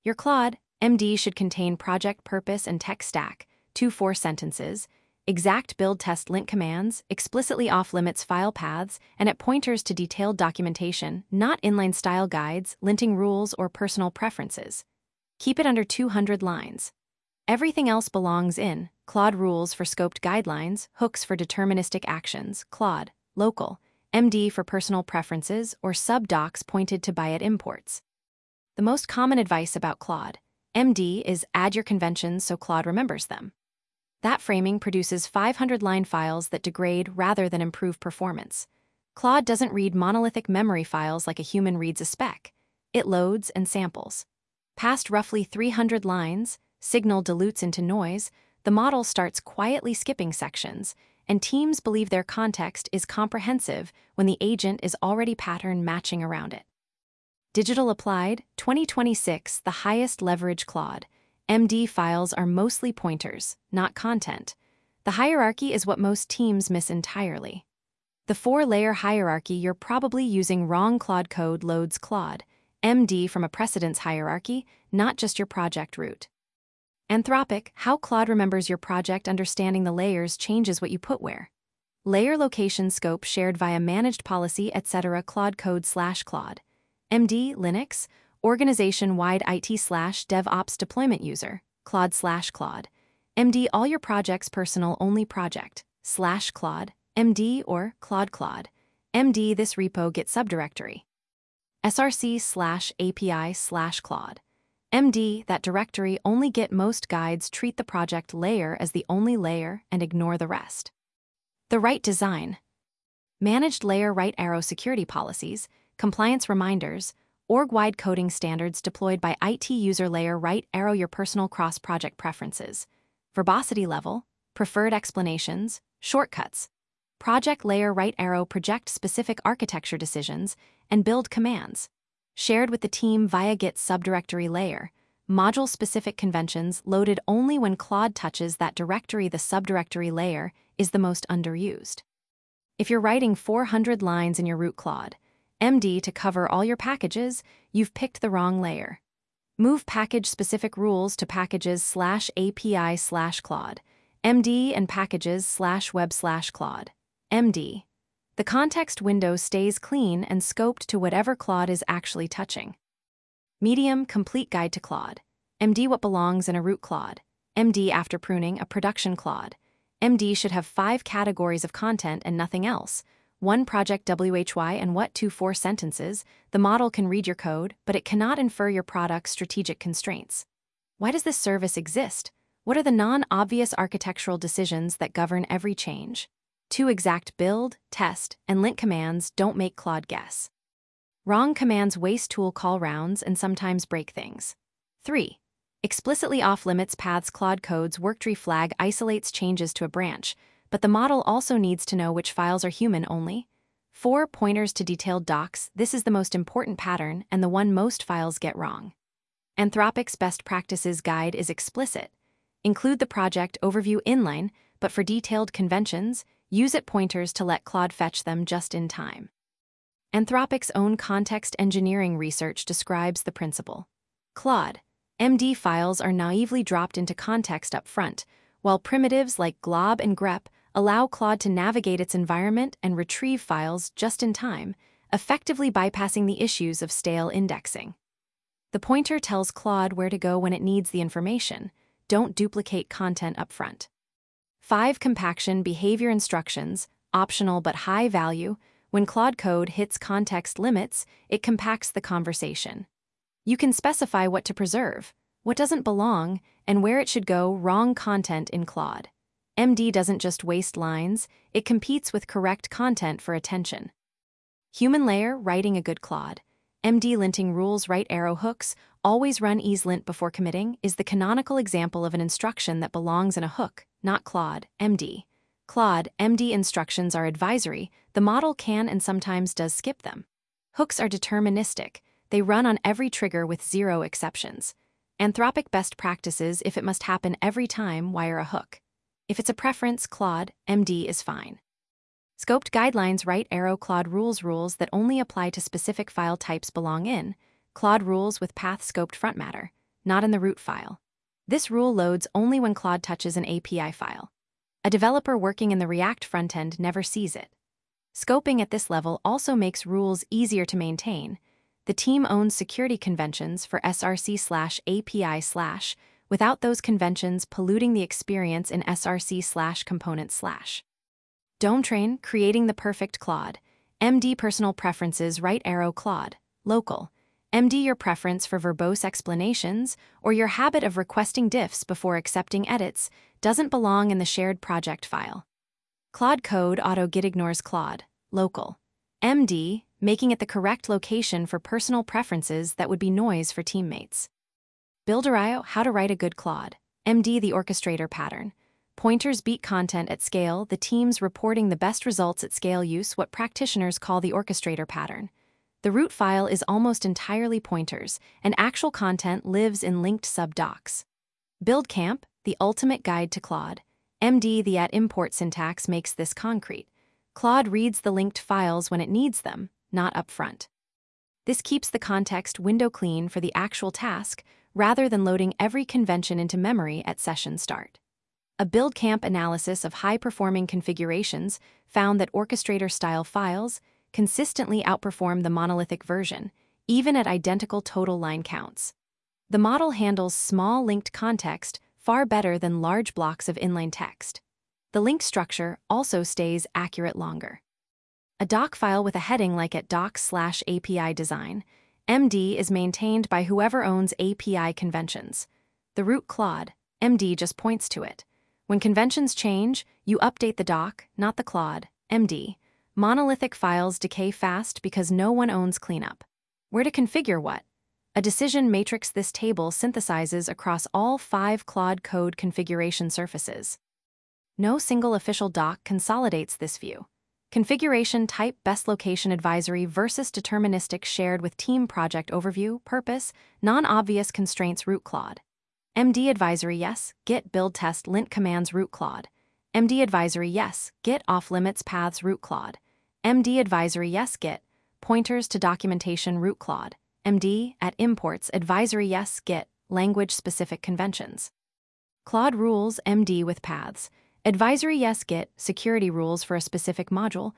Your Claude MD should contain project purpose and tech stack, 2-4 sentences, exact build test lint commands, explicitly off-limits file paths, and at pointers to detailed documentation, not inline style guides, linting rules, or personal preferences. Keep it under 200 lines. Everything else belongs in Claude rules for scoped guidelines, hooks for deterministic actions, Claude, local, MD for personal preferences, or sub-docs pointed to BIAT imports. The most common advice about Claude MD is add your conventions so Claude remembers them. That framing produces 500-line files that degrade rather than improve performance. Claude doesn't read monolithic memory files like a human reads a spec. It loads and samples. Past roughly 300 lines, signal dilutes into noise, the model starts quietly skipping sections, and teams believe their context is comprehensive when the agent is already pattern matching around it. Digital Applied, 2026, the highest leverage Claude MD files are mostly pointers, not content. The hierarchy is what most teams miss entirely. The 4-layer hierarchy you're probably using wrong. Claude Code loads Claude MD from a precedence hierarchy, not just your project root. Anthropic, how Claude remembers your project. Understanding the layers changes what you put where. Layer location scope shared via managed policy, etc. Claude Code/Claude MD Linux, organization-wide IT/DevOps deployment user, Claude/Claude MD all your projects personal only project/Claude MD or Claude MD this repo git subdirectory. src/API/Claude MD that directory only git most guides. Treat the project layer as the only layer and ignore the rest. The right design. Managed layer right arrow security policies, compliance reminders, org-wide coding standards deployed by IT user layer right arrow your personal cross-project preferences, verbosity level, preferred explanations, shortcuts, project layer right arrow project specific architecture decisions, and build commands, shared with the team via git subdirectory layer, module-specific conventions loaded only when Claude touches that directory. The subdirectory layer is the most underused. If you're writing 400 lines in your root Claude MD to cover all your packages, you've picked the wrong layer. Move package-specific rules to packages/API/Claude MD and packages/web/Claude MD. The context window stays clean and scoped to whatever Claude is actually touching. Medium complete guide to Claude MD what belongs in a root Claude MD after pruning a production Claude MD should have 5 categories of content and nothing else. 1 project WHY and what 2-4 sentences. The model can read your code, but it cannot infer your product's strategic constraints. Why does this service exist? What are the non-obvious architectural decisions that govern every change? 2 exact build, test, and lint commands don't make Claude guess. Wrong commands waste tool call rounds and sometimes break things. 3. Explicitly off-limits paths. Claude Code's worktree flag isolates changes to a branch, but the model also needs to know which files are human only. 4 pointers to detailed docs. This is the most important pattern and the one most files get wrong. Anthropic's best practices guide is explicit. Include the project overview inline, but for detailed conventions, use it pointers to let Claude fetch them just in time. Anthropic's own context engineering research describes the principle. Claude MD files are naively dropped into context up front, while primitives like glob and grep allow Claude to navigate its environment and retrieve files just in time, effectively bypassing the issues of stale indexing. The pointer tells Claude where to go when it needs the information. Don't duplicate content up front. 5 compaction behavior instructions, optional but high value. When Claude Code hits context limits, it compacts the conversation. You can specify what to preserve, what doesn't belong, and where it should go. Wrong content in Claude MD doesn't just waste lines, it competes with correct content for attention. Human layer writing a good Claude MD linting rules right arrow hooks, always run EaseLint before committing, is the canonical example of an instruction that belongs in a hook, not Claude MD. Claude MD instructions are advisory. The model can and sometimes does skip them. Hooks are deterministic. They run on every trigger with 0 exceptions. Anthropic best practices: if it must happen every time, wire a hook. If it's a preference, Claude MD is fine. Scoped guidelines right arrow Claude rules that only apply to specific file types belong in Claude rules with path scoped front matter. not in the root file. This rule loads only when Claude touches an API file. A developer working in the React frontend never sees it. Scoping at this level also makes rules easier to maintain. The team owns security conventions for src/API/ without those conventions polluting the experience in src/component/. DOM train, creating the perfect Claude. MD personal preferences, right arrow Claude, local. MD your preference for verbose explanations or your habit of requesting diffs before accepting edits doesn't belong in the shared project file. Claude code auto git ignores Claude, local. MD, making it the correct location for personal preferences that would be noise for teammates. Builder.io, how to write a good Claude. MD the orchestrator pattern. Pointers beat content at scale, the teams reporting the best results at scale use what practitioners call the orchestrator pattern. The root file is almost entirely pointers, and actual content lives in linked sub-docs. BuildCamp, the ultimate guide to Claude. MD the @import syntax makes this concrete. Claude reads the linked files when it needs them, not upfront. This keeps the context window clean for the actual task, rather than loading every convention into memory at session start. A BuildCamp analysis of high-performing configurations found that orchestrator-style files consistently outperform the monolithic version, even at identical total line counts. The model handles small linked context far better than large blocks of inline text. The link structure also stays accurate longer. A doc file with a heading like at docs/API design, MD is maintained by whoever owns API conventions. The root Claude, MD just points to it. When conventions change, you update the doc, not the Claude, MD. Monolithic files decay fast because no one owns cleanup. Where to configure what? A decision matrix. This table synthesizes across all 5 Claude code configuration surfaces. No single official doc consolidates this view. Configuration type, best location advisory versus deterministic shared with team project overview, purpose, non-obvious constraints root Claude. MD advisory yes, git build test lint commands root Claude. MD advisory yes, git off limits paths root Claude. MD advisory yes, git pointers to documentation root Claude. MD @imports advisory yes, git language specific conventions. Claude rules MD with paths. Advisory yes, git security rules for a specific module.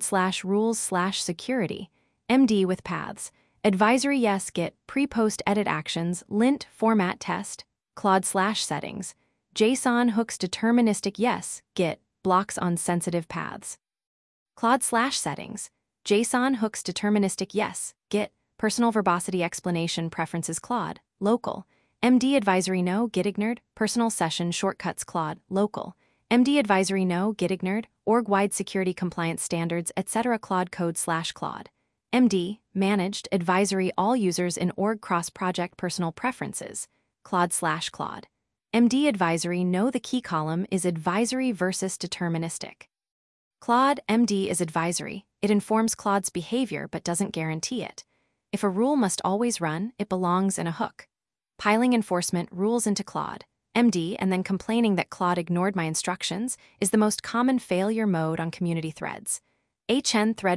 Claude/rules/security. MD with paths. Advisory yes, git pre-post edit actions lint format test. Claude/settings. JSON hooks deterministic yes, git blocks on sensitive paths. Claude/settings. JSON hooks deterministic yes, git personal verbosity explanation preferences Claude, local. MD advisory no, git ignored, personal session shortcuts Claude, local. MD advisory no, git ignored, org-wide security compliance standards, etc. Claude code/Claude. MD managed advisory all users in org cross-project personal preferences. Claude/Claude. MD advisory no, the key column is advisory versus deterministic. Claude MD is advisory. It informs Claude's behavior but doesn't guarantee it. If a rule must always run, it belongs in a hook. Piling enforcement rules into Claude MD and then complaining that Claude ignored my instructions is the most common failure mode on community threads. HN thread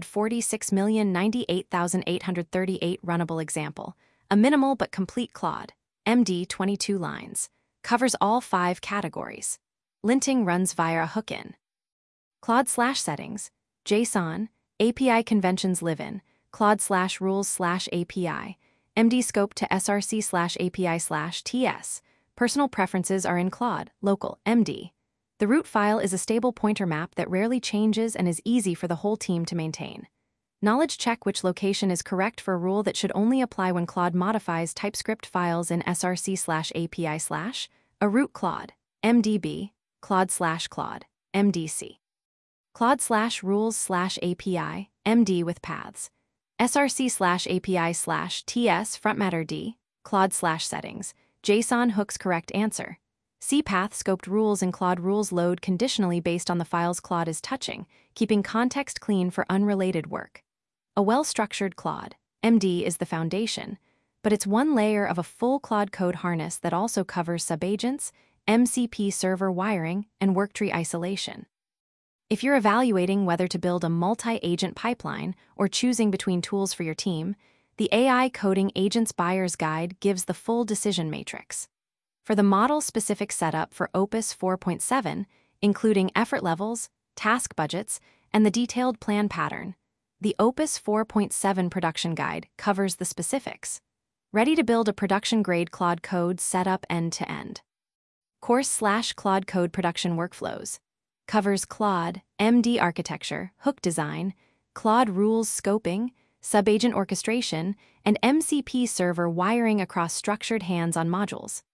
46,098,838 runnable example. A minimal but complete Claude MD 22 lines. Covers all 5 categories. Linting runs via a hook-in. Claude/settings. JSON. API conventions live in. Claude/rules/API. MD scope to src/API/TS. Personal preferences are in Claude, local, MD. The root file is a stable pointer map that rarely changes and is easy for the whole team to maintain. Knowledge check which location is correct for a rule that should only apply when Claude modifies TypeScript files in src/API/. A root Claude, MDB, Claude/Claude, MDC. Claude/rules/API, MD with paths. src/API/TS frontmatter D, Claude/settings. JSON hooks correct answer. CPath scoped rules in Claude rules load conditionally based on the files Claude is touching, keeping context clean for unrelated work. A well-structured Claude MD is the foundation, but it's one layer of a full Claude code harness that also covers subagents, MCP server wiring, and worktree isolation. If you're evaluating whether to build a multi-agent pipeline or choosing between tools for your team, The AI Coding Agents Buyer's Guide gives the full decision matrix. For the model-specific setup for Opus 4.7, including effort levels, task budgets, and the detailed plan pattern, the Opus 4.7 production guide covers the specifics. Ready to build a production-grade Claude Code setup end-to-end. Course/Claude Code Production Workflows covers Claude, MD architecture, hook design, Claude rules scoping, subagent orchestration, and MCP server wiring across structured hands-on modules.